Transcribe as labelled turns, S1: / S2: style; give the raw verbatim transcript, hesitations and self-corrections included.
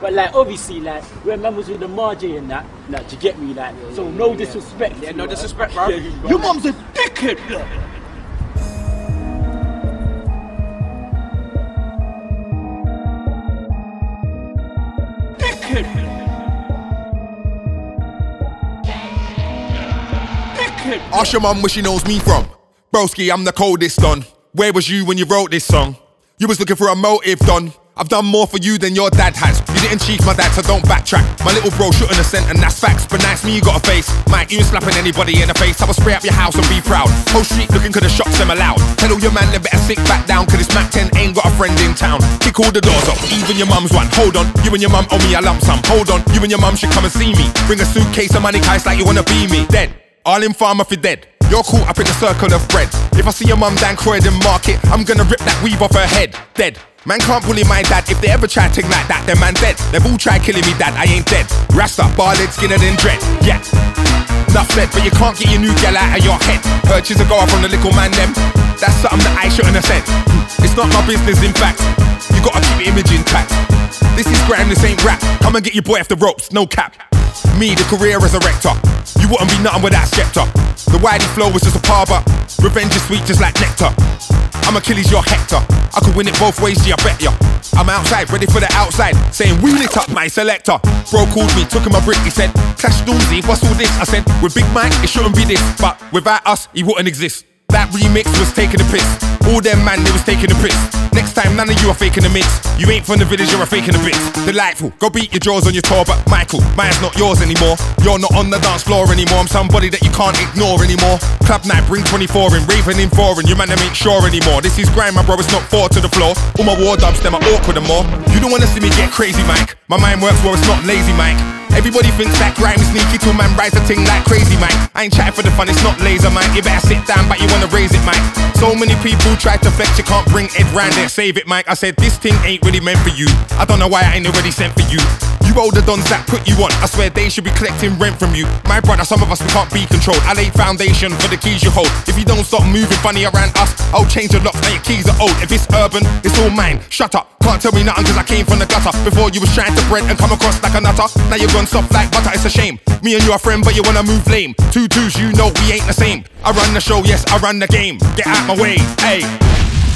S1: But like obviously like when man was with the Marjay and that, like do you get me like so no disrespect.
S2: Yeah, no disrespect, bro.
S1: Yeah, your mum's a dickhead, look. Dickhead. Dickhead.
S3: Ask your mum where she knows me from. Broski, I'm the coldest on. Where was you when you wrote this song? You was looking for a motive, Don. I've done more for you than your dad has. You didn't cheat my dad, so don't backtrack. My little bro shouldn't have sent, and that's facts. But nice me, you got a face. Mike, you ain't slapping anybody in the face. I will spray up your house and be proud. Whole street looking cause the shots them allowed. Tell all your man they better sit back down, cause this Mac ten ain't got a friend in town. Kick all the doors up, even your mum's one. Hold on, you and your mum owe me a lump sum. Hold on, you and your mum should come and see me. Bring a suitcase of money, guys, like you wanna be me. Dead, all in farm if you're dead. You're caught up in the circle of bread. If I see your mum down Croydon Market, I'm gonna rip that weave off her head. Dead. Man can't bully my dad. If they ever try to like that, then man dead. They've all tried killing me, dad, I ain't dead. Rasta, barlid, skinner than dread. Yeah. Enough said, but you can't get your new gal out of your head. Purchase a go up from the little man them. That's something that I shouldn't have said. It's not my business, in fact. You gotta keep your image intact. This is grime, this ain't rap. Come and get your boy off the ropes, no cap. Me, the career resurrector. You wouldn't be nothing with that scepter. The whitey flow was just a par, but revenge is sweet just like nectar. I'm Achilles, you're Hector. I could win it both ways, G, I bet ya. I'm outside, ready for the outside, saying wheel it up, my selector. Bro called me, took him a brick, he said, Clash Doomsday, what's all this? I said, with Big Mike, it shouldn't be this, but without us, he wouldn't exist. That remix was taking a piss. All them man, they was taking a piss. Next time, none of you are faking the mix. You ain't from the village, you're a faking the bits. Delightful, go beat your jaws on your tour, but Michael, mine's not yours anymore. You're not on the dance floor anymore. I'm somebody that you can't ignore anymore. Club night, bring twenty-four in, raving in foreign. Your man, them ain't sure anymore. This is grime, my bro, it's not four to the floor. All my war dubs, them are awkward and more. You don't wanna see me get crazy, Mike. My mind works well, it's not lazy, Mike. Everybody thinks that grime is sneaky till man rise a ting like crazy, Mike. I ain't chatting for the fun, it's not laser, Mike. You better sit down, but you wanna raise it, Mike. So many people try to flex, you can't bring Ed round there, save it, Mike. I said, this thing ain't really meant for you. I don't know why I ain't already sent for you. You older dons that put you on, I swear they should be collecting rent from you. My brother, some of us, we can't be controlled. I laid foundation for the keys you hold. If you don't stop moving funny around us, I'll change the locks, now your keys are old. If it's urban, it's all mine, shut up. Can't tell me nothing cause I came from the gutter. Before you was trying to bread and come across like a nutter. Now you're gone soft like butter, it's a shame. Me and you are friends but you wanna move lame. Two twos, you know we ain't the same. I run the show, yes, I run the game. Get out my way, hey.